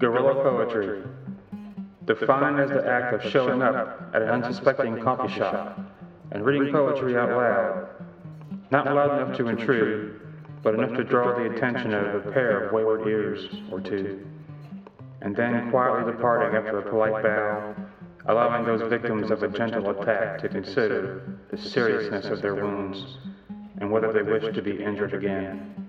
Guerrilla poetry, defined as the act of showing up at an unsuspecting coffee shop and reading poetry out loud, not loud enough to intrude, but enough to draw the attention of a pair of wayward ears or two, and then quietly departing after a polite bow, allowing those victims of a gentle attack to consider the seriousness of their wounds and whether they wish to be injured again.